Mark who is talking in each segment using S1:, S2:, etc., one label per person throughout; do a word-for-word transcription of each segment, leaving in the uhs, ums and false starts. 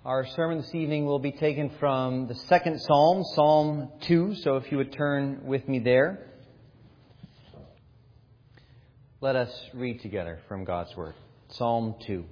S1: Our sermon this evening will be taken from the second Psalm, Psalm two. So if you would turn with me there. Let us read together from God's Word. Psalm two.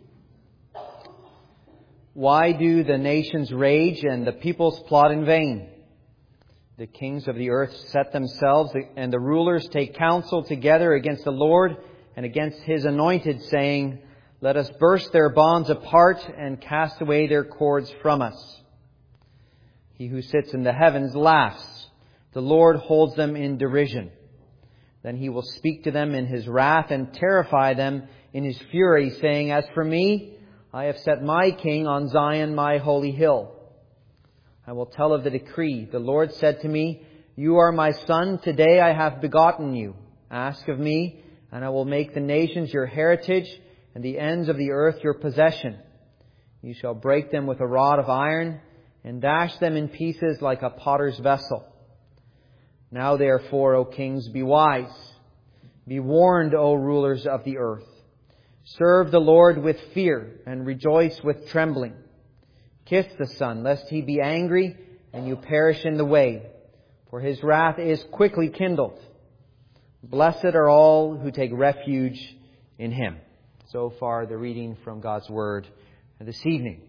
S1: Why do the nations rage and the peoples plot in vain? The kings of the earth set themselves, and the rulers take counsel together against the Lord and against His anointed, saying, "Let us burst their bonds apart and cast away their cords from us." He who sits in the heavens laughs. The Lord holds them in derision. Then He will speak to them in His wrath and terrify them in His fury, saying, "As for me, I have set my king on Zion, my holy hill. I will tell of the decree. The Lord said to me, 'You are my son. Today I have begotten you. Ask of me, and I will make the nations your heritage and the ends of the earth your possession. You shall break them with a rod of iron and dash them in pieces like a potter's vessel.' Now therefore, O kings, be wise. Be warned, O rulers of the earth. Serve the Lord with fear and rejoice with trembling. Kiss the Son, lest He be angry and you perish in the way, for His wrath is quickly kindled. Blessed are all who take refuge in Him." So far, the reading from God's Word this evening.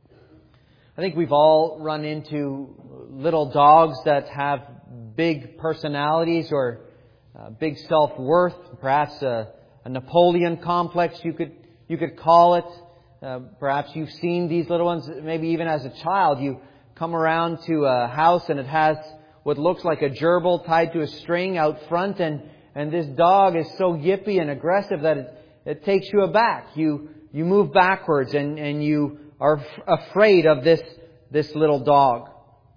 S1: I think we've all run into little dogs that have big personalities or uh, big self-worth, perhaps a, a Napoleon complex, you could you could call it. Uh, perhaps you've seen these little ones, maybe even as a child. You come around to a house and it has what looks like a gerbil tied to a string out front, and, and this dog is so yippy and aggressive that it, it takes you aback. You you move backwards and, and you are f- afraid of this this little dog.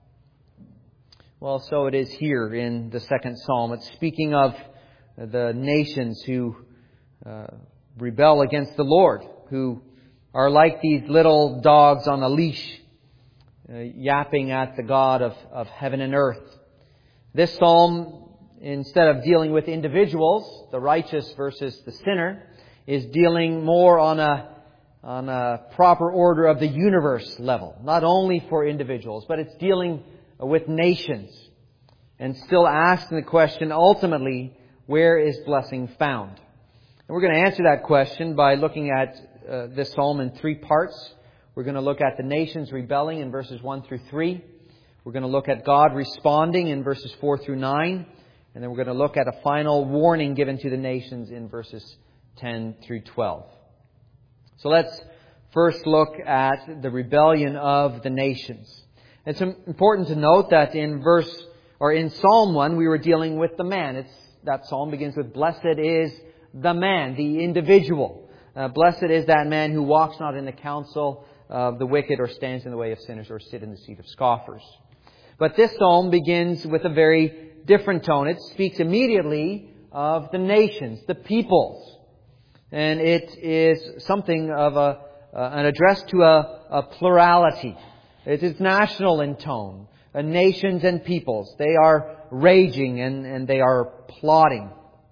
S1: Well, so it is here in the second Psalm. It's speaking of the nations who uh, rebel against the Lord, who are like these little dogs on a leash, uh, yapping at the God of, of heaven and earth. This psalm, instead of dealing with individuals, the righteous versus the sinner, is dealing more on a on a proper order of the universe level. Not only for individuals, but it's dealing with nations. And still asking the question, ultimately, where is blessing found? And we're going to answer that question by looking at uh, this psalm in three parts. We're going to look at the nations rebelling in verses one through three. We're going to look at God responding in verses four through nine. And then we're going to look at a final warning given to the nations in verses ten through twelve. So let's first look at the rebellion of the nations. It's important to note that in verse or in Psalm one, we were dealing with the man. It's that psalm begins with, "Blessed is the man," the individual. Uh, blessed is that man who walks not in the counsel of the wicked, or stands in the way of sinners, or sit in the seat of scoffers. But this psalm begins with a very different tone. It speaks immediately of the nations, the peoples. And it is something of a uh, an address to a, a plurality. It is national in tone. Uh, nations and peoples. They are raging and, and they are plotting.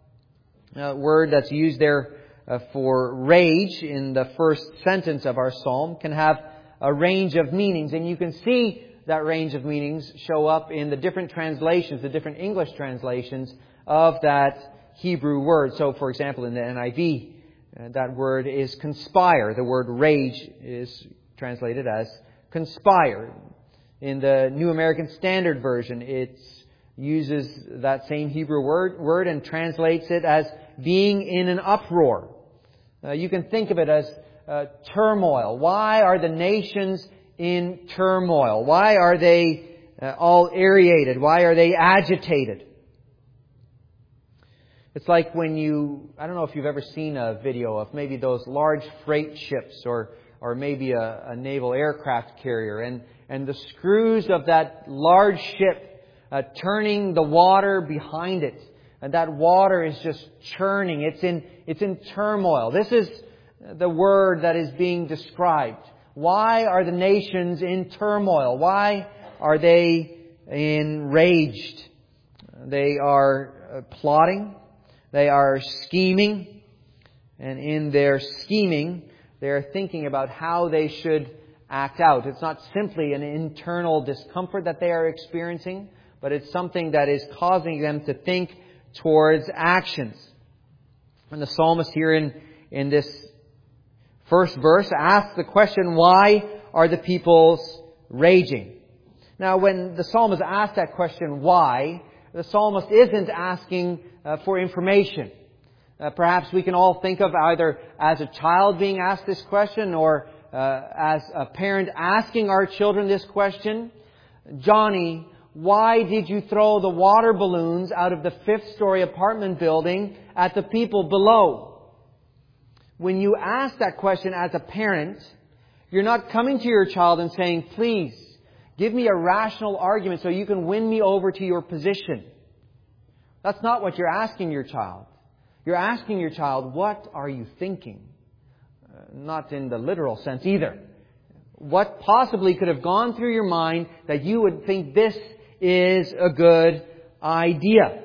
S1: A word that's used there uh, for rage in the first sentence of our psalm can have a range of meanings. And you can see that range of meanings show up in the different translations, the different English translations of that Hebrew word. So, for example, in the N I V, uh, that word is conspire. The word rage is translated as conspire. In the New American Standard Version, it uses that same Hebrew word, word and translates it as being in an uproar. Uh, you can think of it as uh, turmoil. Why are the nations in turmoil? Why are they uh, all aerated? Why are they agitated? It's like when you, I don't know if you've ever seen a video of maybe those large freight ships or or maybe a, a naval aircraft carrier, and, and the screws of that large ship uh, turning the water behind it. And that water is just churning. It's in, it's in turmoil. This is the word that is being described. Why are the nations in turmoil? Why are they enraged? They are uh, plotting. They are scheming. And in their scheming, they are thinking about how they should act out. It's not simply an internal discomfort that they are experiencing, but it's something that is causing them to think towards actions. And the psalmist here in, in this first verse asks the question, why are the peoples raging? Now, when the psalmist asks that question, why, the psalmist isn't asking uh, for information. Uh, perhaps we can all think of either as a child being asked this question or uh, as a parent asking our children this question. Johnny, why did you throw the water balloons out of the fifth story apartment building at the people below? When you ask that question as a parent, you're not coming to your child and saying, please, give me a rational argument so you can win me over to your position. That's not what you're asking your child. You're asking your child, what are you thinking? Uh, not in the literal sense either. What possibly could have gone through your mind that you would think this is a good idea?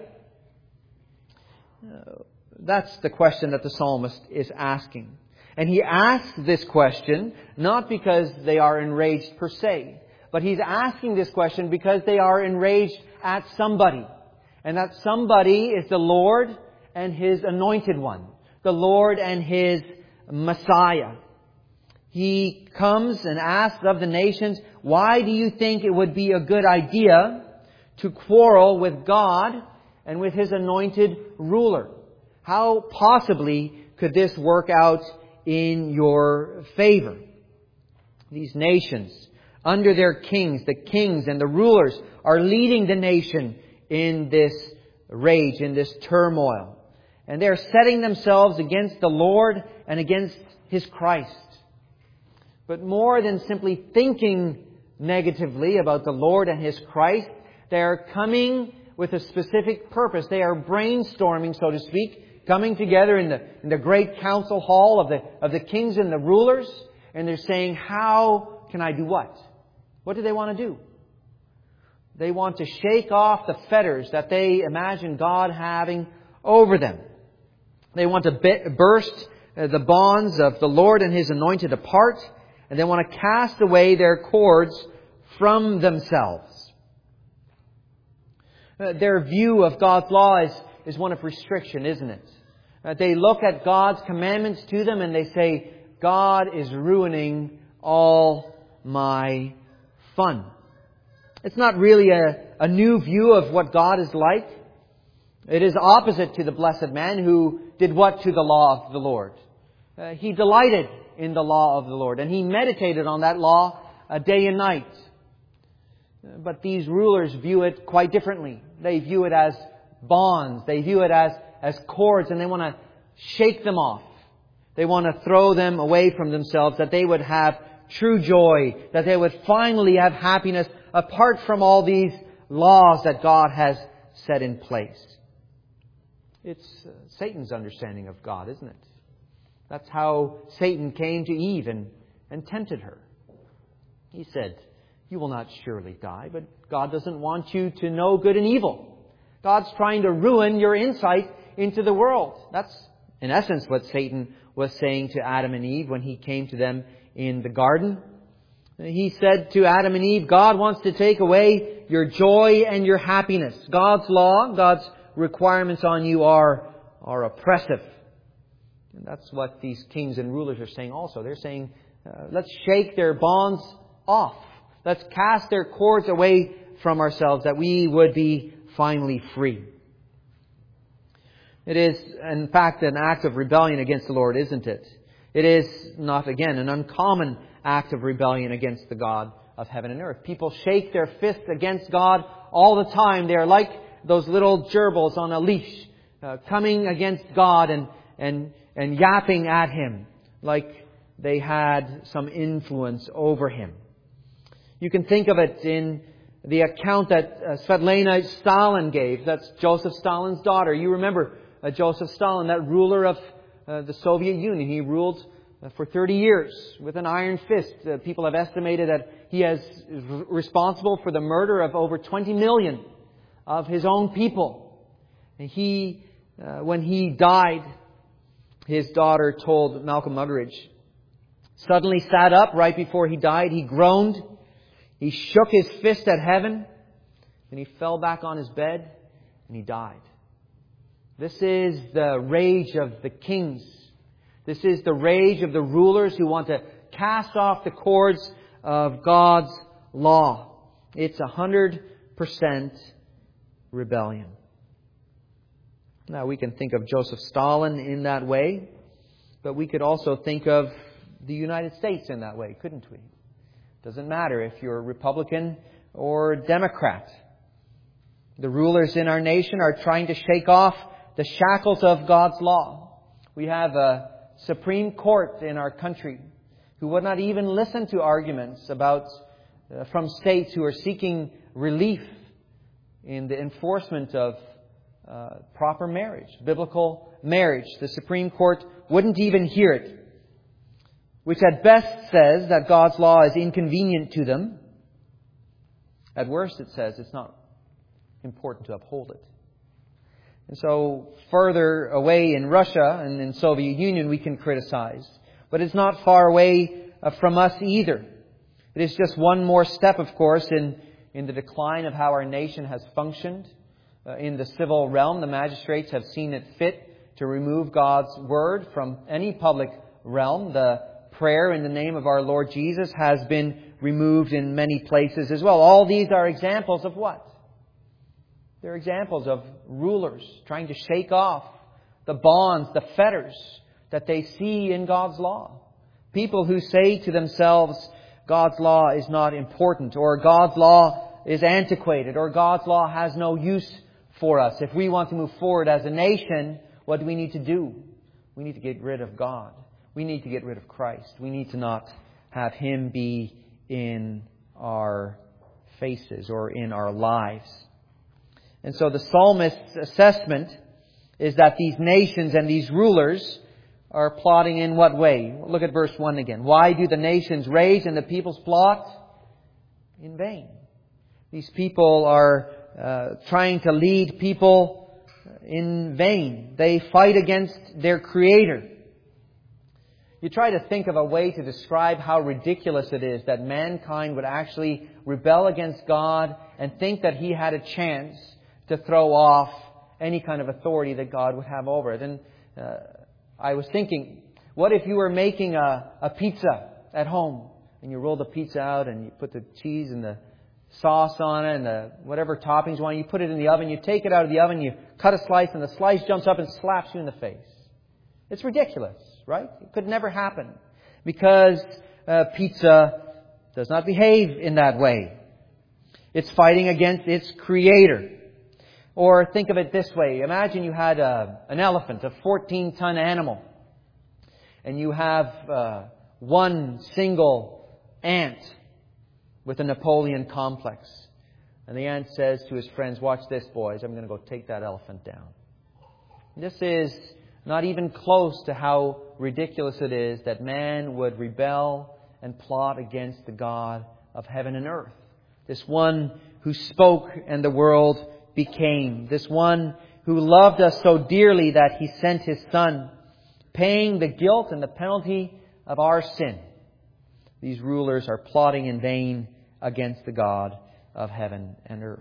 S1: Uh, that's the question that the psalmist is asking. And he asks this question not because they are enraged per se, but he's asking this question because they are enraged at somebody. And that somebody is the Lord and His anointed one. The Lord and His Messiah. He comes and asks of the nations, why do you think it would be a good idea to quarrel with God and with His anointed ruler? How possibly could this work out in your favor? These nations, under their kings, the kings and the rulers are leading the nation in this rage, in this turmoil. And they are setting themselves against the Lord and against His Christ. But more than simply thinking negatively about the Lord and His Christ, they are coming with a specific purpose. They are brainstorming, so to speak, coming together in the, in the great council hall of the, of the kings and the rulers. And they're saying, how can I do what? What do they want to do? They want to shake off the fetters that they imagine God having over them. They want to burst the bonds of the Lord and His anointed apart, and they want to cast away their cords from themselves. Uh, their view of God's law is, is one of restriction, isn't it? Uh, they look at God's commandments to them and they say, God is ruining all my fun. It's not really a, a new view of what God is like. It is opposite to the blessed man who did what to the law of the Lord? Uh, he delighted in the law of the Lord, and he meditated on that law uh, day and night. Uh, but these rulers view it quite differently. They view it as bonds. They view it as, as cords, and they want to shake them off. They want to throw them away from themselves, that they would have true joy, that they would finally have happiness apart from all these laws that God has set in place. It's uh, Satan's understanding of God, isn't it? That's how Satan came to Eve and, and tempted her. He said, you will not surely die, but God doesn't want you to know good and evil. God's trying to ruin your insight into the world. That's, in essence, what Satan was saying to Adam and Eve when he came to them in the garden. He said to Adam and Eve, God wants to take away your joy and your happiness. God's law, God's requirements on you are, are oppressive. And that's what these kings and rulers are saying also. They're saying, uh, let's shake their bonds off. Let's cast their cords away from ourselves, that we would be finally free. It is, in fact, an act of rebellion against the Lord, isn't it? It is not, again, an uncommon act of rebellion against the God of heaven and earth. People shake their fists against God all the time. They are like those little gerbils on a leash, uh, coming against God and, and, and yapping at Him like they had some influence over Him. You can think of it in the account that uh, Svetlana Stalin gave. That's Joseph Stalin's daughter. You remember uh, Joseph Stalin, that ruler of uh, the Soviet Union. He ruled uh, for thirty years with an iron fist. Uh, people have estimated that he is responsible for the murder of over twenty million of his own people. And he, uh, when he died, his daughter told Malcolm Muggeridge suddenly sat up right before he died. He groaned. He shook his fist at heaven. And he fell back on his bed and he died. This is the rage of the kings. This is the rage of the rulers who want to cast off the cords of God's law. It's a hundred percent rebellion. Now we can think of Joseph Stalin in that way, but we could also think of the United States in that way, couldn't we? Doesn't matter if you're Republican or Democrat. The rulers in our nation are trying to shake off the shackles of God's law. We have a Supreme Court in our country who would not even listen to arguments about uh, from states who are seeking relief in the enforcement of uh, proper marriage, biblical marriage. The Supreme Court wouldn't even hear it, which at best says that God's law is inconvenient to them. At worst, it says it's not important to uphold it. And so further away in Russia and in Soviet Union we can criticize. But it's not far away from us either. It is just one more step, of course, in, in the decline of how our nation has functioned. Uh, in the civil realm, the magistrates have seen it fit to remove God's word from any public realm. The prayer in the name of our Lord Jesus has been removed in many places as well. All these are examples of what? They're examples of rulers trying to shake off the bonds, the fetters that they see in God's law. People who say to themselves, God's law is not important, or God's law is antiquated, or God's law has no use for us. If we want to move forward as a nation, what do we need to do? We need to get rid of God. We need to get rid of Christ. We need to not have Him be in our faces or in our lives. And so the psalmist's assessment is that these nations and these rulers are plotting in what way? Look at verse one again. Why do the nations rage and the peoples plot? In vain. These people are uh, trying to lead people in vain. They fight against their Creator. You try to think of a way to describe how ridiculous it is that mankind would actually rebel against God and think that He had a chance to throw off any kind of authority that God would have over it. And uh, I was thinking, what if you were making a, a pizza at home and you roll the pizza out and you put the cheese and the sauce on it and the whatever toppings you want, you put it in the oven, you take it out of the oven, you cut a slice and the slice jumps up and slaps you in the face. It's ridiculous, right? It could never happen because uh, pizza does not behave in that way. It's fighting against its Creator. Or think of it this way. Imagine you had a, an elephant, a fourteen-ton animal, and you have uh, one single ant with a Napoleon complex. And the ant says to his friends, watch this, boys, I'm going to go take that elephant down. This is not even close to how ridiculous it is that man would rebel and plot against the God of heaven and earth. This one who spoke and the world became. This one who loved us so dearly that He sent His Son, paying the guilt and the penalty of our sin. These rulers are plotting in vain against the God of heaven and earth.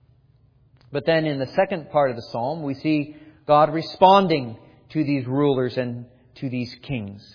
S1: But then in the second part of the psalm, we see God responding to these rulers and to these kings.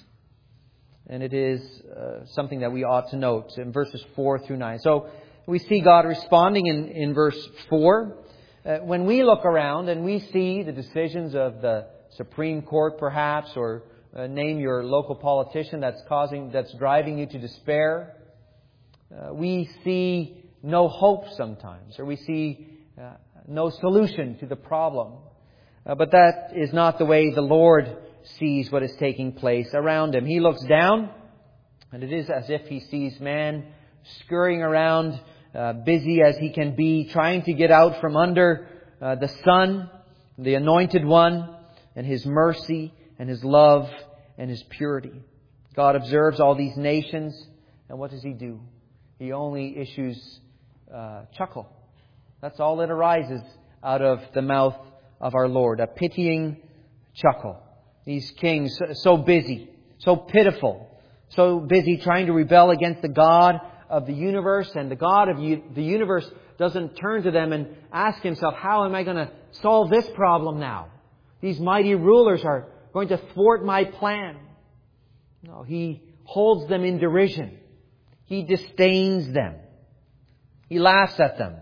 S1: And it is uh, something that we ought to note in verses four through nine. So we see God responding in, in verse four. Uh, when we look around and we see the decisions of the Supreme Court, perhaps, or uh, name your local politician that's causing, that's driving you to despair, uh, we see no hope sometimes, or we see uh, no solution to the problem. Uh, but that is not the way the Lord sees what is taking place around Him. He looks down, and it is as if He sees man scurrying around, Uh, busy as he can be, trying to get out from under uh, the Son, the Anointed One, and His mercy and His love and His purity. God observes all these nations, and what does He do? He only issues uh, chuckle. That's all that arises out of the mouth of our Lord, a pitying chuckle. These kings so busy, so pitiful, so busy trying to rebel against the God of the universe, and the God of the universe doesn't turn to them and ask himself, how am I going to solve this problem now? These mighty rulers are going to thwart my plan. No, he holds them in derision. He disdains them. He laughs at them.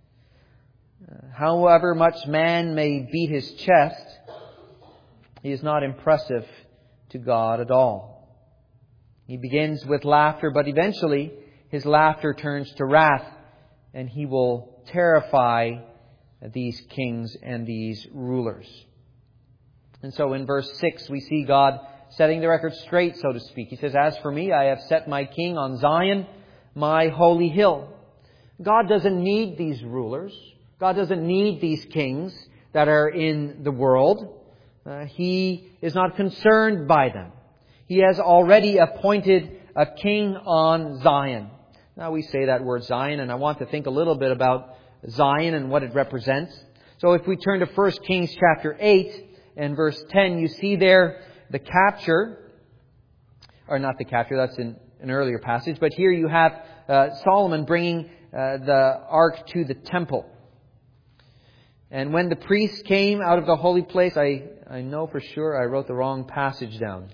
S1: However much man may beat his chest, he is not impressive to God at all. He begins with laughter, but eventually his laughter turns to wrath, and he will terrify these kings and these rulers. And so in verse six, we see God setting the record straight, so to speak. He says, as for me, I have set my king on Zion, my holy hill. God doesn't need these rulers. God doesn't need these kings that are in the world. Uh, he is not concerned by them. He has already appointed a king on Zion. Now we say that word Zion, and I want to think a little bit about Zion and what it represents. So if we turn to First Kings chapter eight and verse ten, you see there the capture, or not the capture, that's in an earlier passage, but here you have uh, Solomon bringing uh, the ark to the temple. And when the priests came out of the holy place, I, I know for sure I wrote the wrong passage down.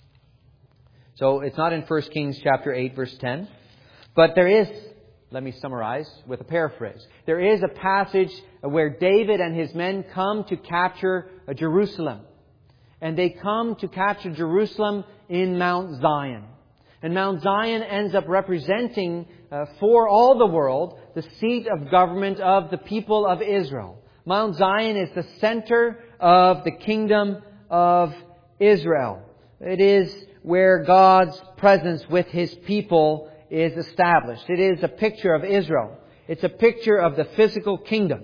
S1: So it's not in First Kings chapter eight, verse ten. But there is, let me summarize with a paraphrase. There is a passage where David and his men come to capture Jerusalem. And they come to capture Jerusalem in Mount Zion. And Mount Zion ends up representing uh, for all the world the seat of government of the people of Israel. Mount Zion is the center of the kingdom of Israel. It is where God's presence with His people is established. It is a picture of Israel. It's a picture of the physical kingdom.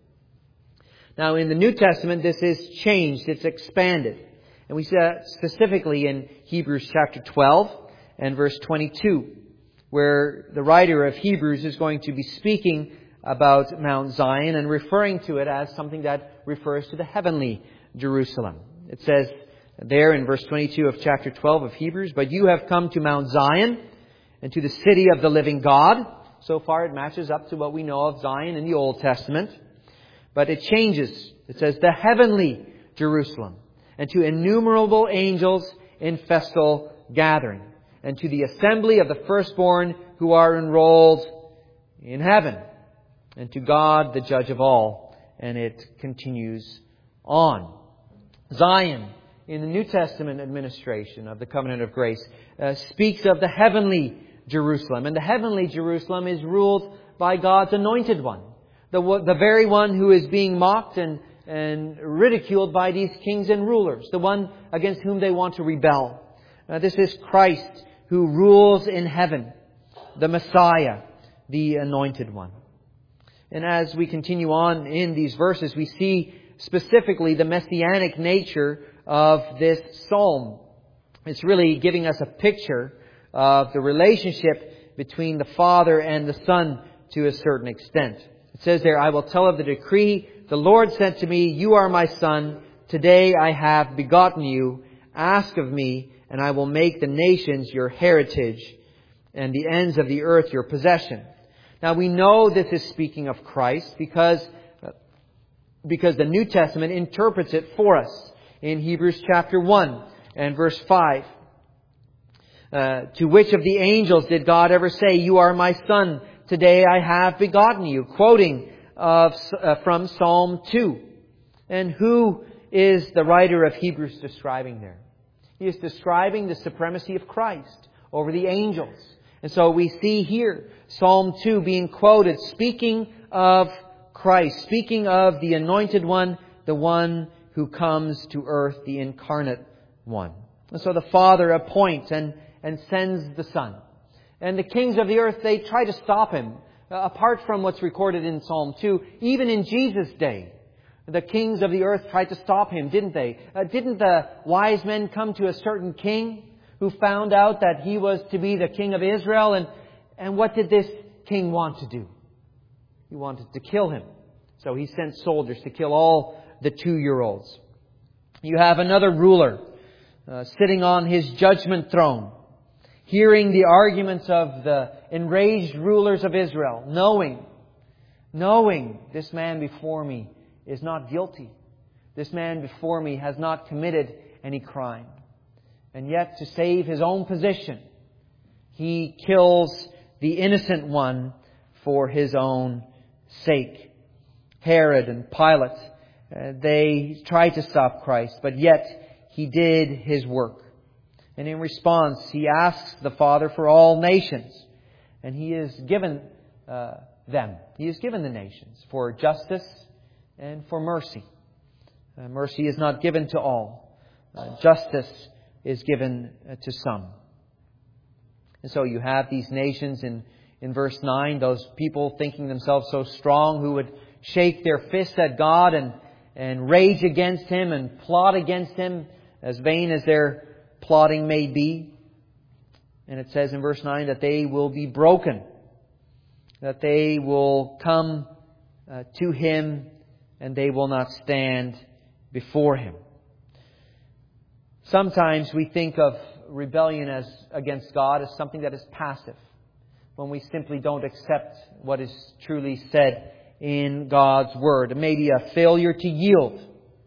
S1: Now in the New Testament, this is changed. It's expanded. And we see that specifically in Hebrews chapter twelve and verse twenty-two, where the writer of Hebrews is going to be speaking about Mount Zion and referring to it as something that refers to the heavenly Jerusalem. It says there in verse twenty-two of chapter twelve of Hebrews, "But you have come to Mount Zion and to the city of the living God." So far it matches up to what we know of Zion in the Old Testament. But it changes. It says, "the heavenly Jerusalem, and to innumerable angels in festal gathering, and to the assembly of the firstborn who are enrolled in heaven, and to God, the judge of all." And it continues on. Zion, in the New Testament administration of the covenant of grace, uh, speaks of the heavenly Jerusalem. And the heavenly Jerusalem is ruled by God's anointed one. The, the very one who is being mocked and, and ridiculed by these kings and rulers. The one against whom they want to rebel. Uh, this is Christ who rules in heaven. The Messiah, the anointed one. And as we continue on in these verses, we see specifically the messianic nature of this psalm. It's really giving us a picture of the relationship between the Father and the Son to a certain extent. It says there, "I will tell of the decree. The Lord said to me, 'You are my Son. Today I have begotten you. Ask of me, and I will make the nations your heritage, and the ends of the earth your possession.'" Now we know this is speaking of Christ because, because the New Testament interprets it for us in Hebrews chapter one and verse five. Uh, "to which of the angels did God ever say, 'You are my Son, today I have begotten you'?" Quoting of, uh, from Psalm two. And who is the writer of Hebrews describing there? He is describing the supremacy of Christ over the angels. And so we see here Psalm two being quoted, speaking of Christ, speaking of the anointed one, the one who comes to earth, the incarnate one. And so the Father appoints and, and sends the Son. And the kings of the earth, they try to stop Him. Uh, apart from what's recorded in Psalm two, even in Jesus' day, the kings of the earth tried to stop Him, didn't they? Uh, didn't the wise men come to a certain king who found out that he was to be the king of Israel? And, and what did this king want to do? He wanted to kill him. So he sent soldiers to kill all the two-year-olds. You have another ruler uh, sitting on his judgment throne. hearing the arguments of the enraged rulers of Israel, knowing, knowing this man before me is not guilty. This man before me has not committed any crime. And yet, to save his own position, he kills the innocent one for his own sake. Herod and Pilate, uh, they tried to stop Christ, but yet he did his work. And in response, he asks the Father for all nations. And he has given uh, them. He has given the nations for justice and for mercy. Uh, mercy is not given to all. Uh, justice is given uh, to some. And so you have these nations in, in verse nine, those people thinking themselves so strong who would shake their fists at God and, and rage against Him and plot against Him, as vain as their plotting may be. And it says in verse nine that they will be broken, that they will come uh, to Him and they will not stand before Him. Sometimes we think of rebellion as against God as something that is passive, when we simply don't accept what is truly said in God's Word. Maybe a failure to yield.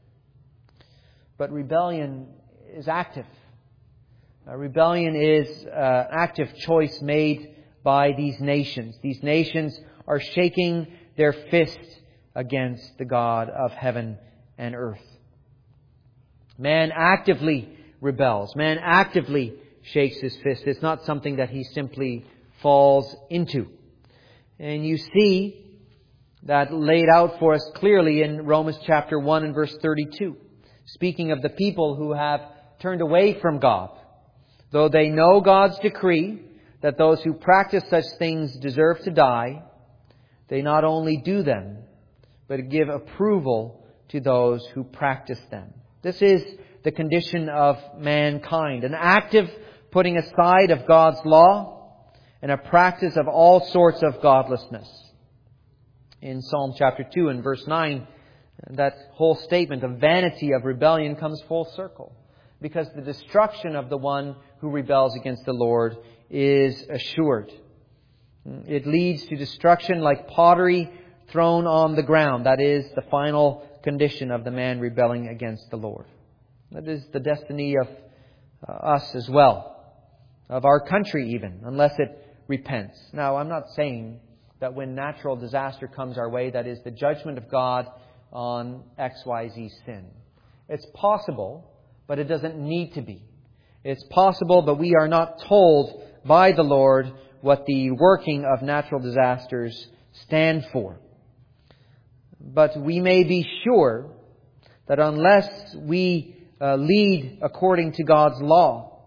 S1: But rebellion is active. Uh, rebellion is an active choice made by these nations. These nations are shaking their fist against the God of heaven and earth. Man actively rebels. Man actively shakes his fist. It's not something that he simply falls into. And you see that laid out for us clearly in Romans chapter one and verse thirty-two. Speaking of the people who have turned away from God. Though they know God's decree that those who practice such things deserve to die, they not only do them, but give approval to those who practice them. This is the condition of mankind. An active putting aside of God's law and a practice of all sorts of godlessness. In Psalm chapter two and verse nine, that whole statement of vanity of rebellion comes full circle. Because the destruction of the one who rebels against the Lord is assured. It leads to destruction like pottery thrown on the ground. That is the final condition of the man rebelling against the Lord. That is the destiny of uh, us as well, of our country even, unless it repents. Now, I'm not saying that when natural disaster comes our way, that is the judgment of God on X Y Z sin. It's possible, but it doesn't need to be. It's possible, but we are not told by the Lord what the working of natural disasters stand for. But we may be sure that unless we uh, lead according to God's law,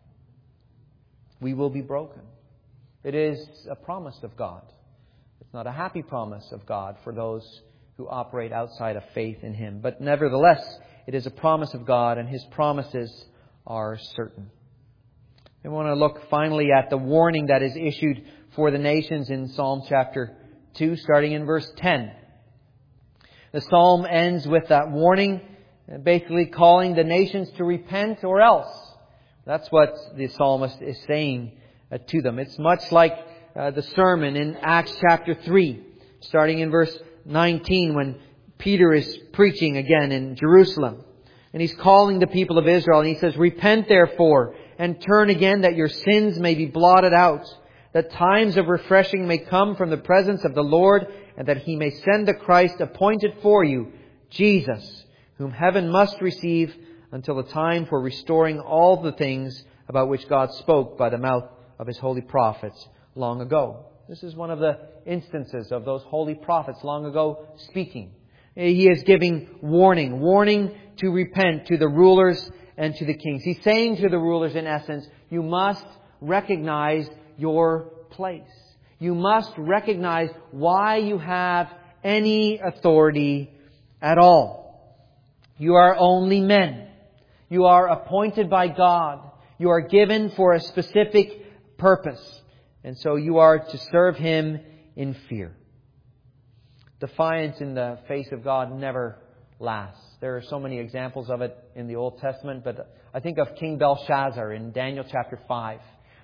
S1: we will be broken. It is a promise of God. It's not a happy promise of God for those who operate outside of faith in Him. But nevertheless, it is a promise of God, and His promises are certain. We want to look finally at the warning that is issued for the nations in Psalm chapter two, starting in verse ten. The psalm ends with that warning, basically calling the nations to repent or else. That's what the psalmist is saying uh, to them. It's much like uh, the sermon in Acts chapter three, starting in verse nineteen, when Peter is preaching again in Jerusalem. And he's calling the people of Israel, and he says, "Repent therefore, and turn again, that your sins may be blotted out, that times of refreshing may come from the presence of the Lord, and that He may send the Christ appointed for you, Jesus, whom heaven must receive until the time for restoring all the things about which God spoke by the mouth of His holy prophets long ago." This is one of the instances of those holy prophets long ago speaking. He is giving warning, warning to repent to the rulers and to the kings. He's saying to the rulers, in essence, you must recognize your place. You must recognize why you have any authority at all. You are only men. You are appointed by God. You are given for a specific purpose. And so you are to serve Him in fear. Defiance in the face of God never lasts. There are so many examples of it in the Old Testament, but I think of King Belshazzar in Daniel chapter five,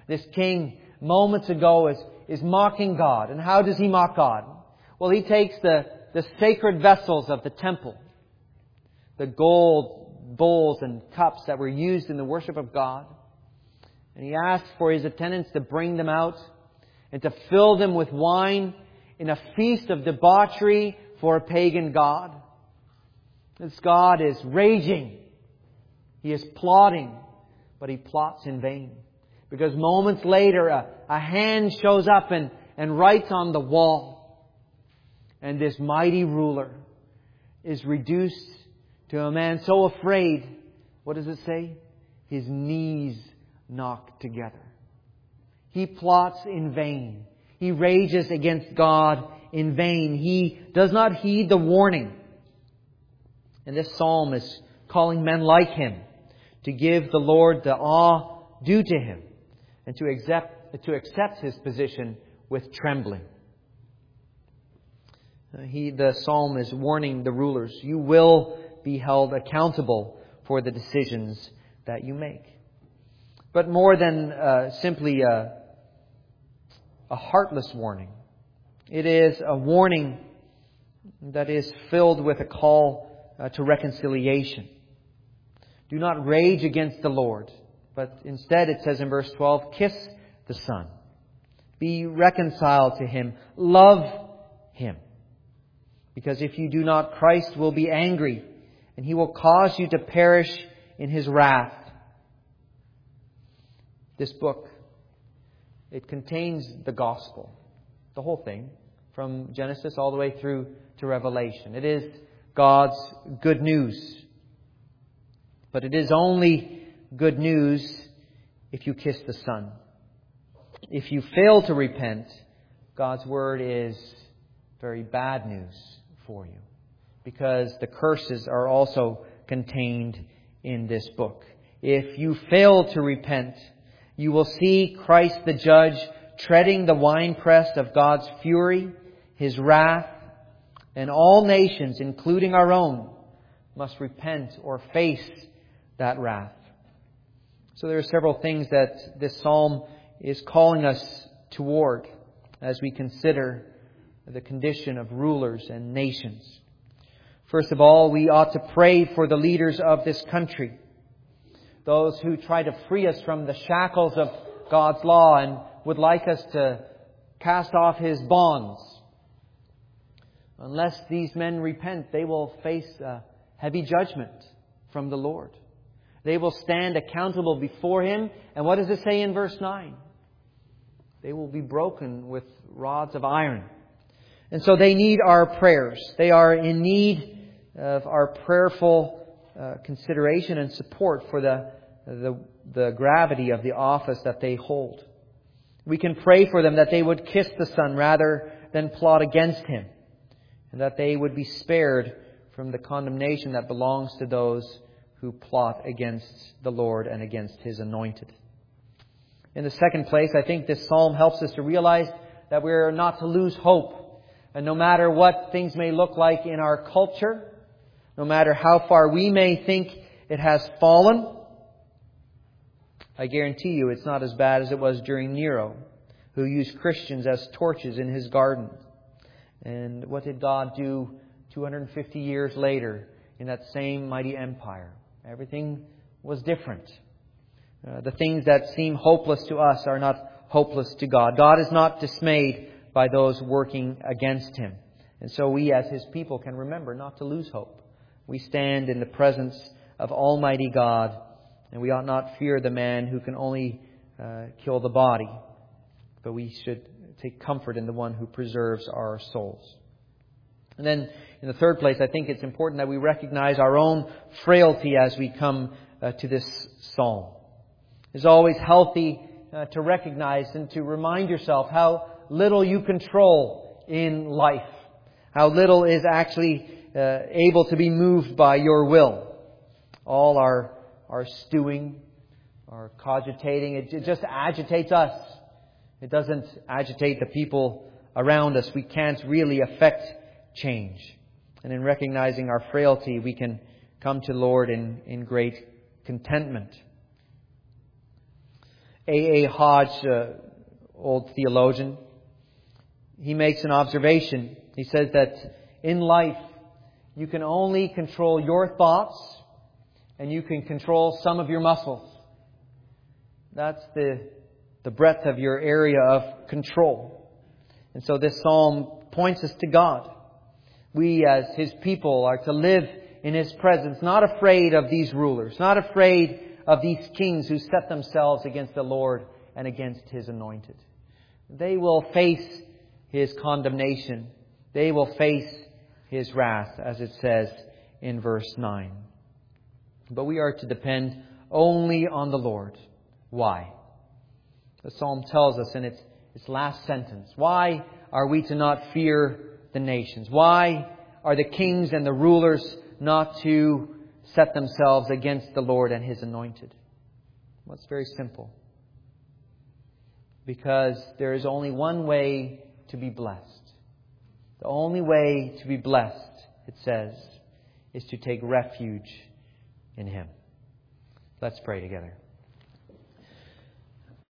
S1: This king, moments ago, is, is mocking God. And how does he mock God? Well, he takes the, the sacred vessels of the temple, the gold bowls and cups that were used in the worship of God, and he asks for his attendants to bring them out and to fill them with wine in a feast of debauchery for a pagan god. This god is raging. He is plotting, but he plots in vain. Because moments later, a, a hand shows up and, and writes on the wall. And this mighty ruler is reduced to a man so afraid, what does it say? His knees knocked together. He plots in vain. He rages against God in vain. He does not heed the warning. And this psalm is calling men like him to give the Lord the awe due to Him and to accept, to accept His position with trembling. Uh, he, the psalm is warning the rulers, you will be held accountable for the decisions that you make. But more than uh, simply a, a heartless warning, it is a warning that is filled with a call uh, to reconciliation. Do not rage against the Lord, but instead it says in verse twelve, kiss the Son. Be reconciled to Him. Love Him. Because if you do not, Christ will be angry, and He will cause you to perish in His wrath. This book, it contains the gospel, the whole thing, from Genesis all the way through to Revelation. It is God's good news. But it is only good news if you kiss the Son. If you fail to repent, God's Word is very bad news for you. Because the curses are also contained in this book. If you fail to repent, you will see Christ the Judge treading the winepress of God's fury, His wrath, and all nations, including our own, must repent or face that wrath. So there are several things that this psalm is calling us toward as we consider the condition of rulers and nations. First of all, we ought to pray for the leaders of this country, those who try to free us from the shackles of God's law and would like us to cast off His bonds. Unless these men repent, they will face a heavy judgment from the Lord. They will stand accountable before Him. And what does it say in verse nine? They will be broken with rods of iron. And so they need our prayers. They are in need of our prayerful uh, consideration and support for the, the, the gravity of the office that they hold. We can pray for them that they would kiss the Son rather than plot against Him, and that they would be spared from the condemnation that belongs to those who plot against the Lord and against His anointed. In the second place, I think this psalm helps us to realize that we're not to lose hope. And no matter what things may look like in our culture, no matter how far we may think it has fallen, I guarantee you it's not as bad as it was during Nero, who used Christians as torches in his garden. And what did God do two hundred fifty years later in that same mighty empire? Everything was different. Uh, the things that seem hopeless to us are not hopeless to God. God is not dismayed by those working against Him. And so we as His people can remember not to lose hope. We stand in the presence of Almighty God, and we ought not fear the man who can only uh, kill the body, but we should take comfort in the one who preserves our souls. And then in the third place, I think it's important that we recognize our own frailty as we come uh, to this psalm. It's always healthy uh, to recognize and to remind yourself how little you control in life. How little is actually uh, able to be moved by your will. All our, our stewing, our cogitating, it, it just agitates us. It doesn't agitate the people around us. We can't really affect change. And in recognizing our frailty, we can come to the Lord in, in great contentment. A A Hodge, uh, old theologian, he makes an observation. He says that in life, you can only control your thoughts and you can control some of your muscles. That's the, the breadth of your area of control. And so this psalm points us to God. We as His people are to live in His presence, not afraid of these rulers, not afraid of these kings who set themselves against the Lord and against His anointed. They will face His condemnation. They will face His wrath, as it says in verse nine. But we are to depend only on the Lord. Why? The psalm tells us in its, its last sentence, why are we to not fear the nations? Why are the kings and the rulers not to set themselves against the Lord and His anointed? Well, it's very simple. Because there is only one way to be blessed. The only way to be blessed, it says, is to take refuge in Him. Let's pray together.